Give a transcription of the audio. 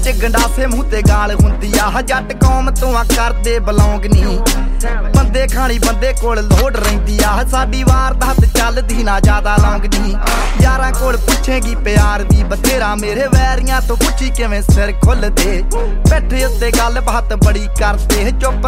ਚ ਗੰਡਾਸੇ ਮੂੰਹ ਤੇ ਗਾਲ ਹੁੰਦੀ ਆ ਜੱਟ ਕੌਮ ਤੋਂ ਆ ਕਰਦੇ ਬਲੌਂਗ ਨਹੀਂ ਬੰਦੇ ਖਾਣੀ ਬੰਦੇ ਕੋਲ ਲੋੜ ਰਹਿੰਦੀ ਆ ਸਾਡੀ ਵਾਰਦਾਤ ਚੱਲਦੀ ਨਾ ਜ਼ਿਆਦਾ ਲੌਂਗ ਨਹੀਂ ਯਾਰਾਂ ਕੋਲ ਪੁੱਛੇਗੀ ਪਿਆਰ ਵੀ ਬਥੇਰਾ ਮੇਰੇ ਵੈਰੀਆਂ ਤੋਂ ਪੁੱਛੀ ਕਿਵੇਂ ਸਿਰ ਖੁੱਲਦੇ ਬੈਠੇ ਉੱਤੇ ਗੱਲ ਬਾਤ ਬੜੀ ਕਰਦੇ ਚੁੱਪ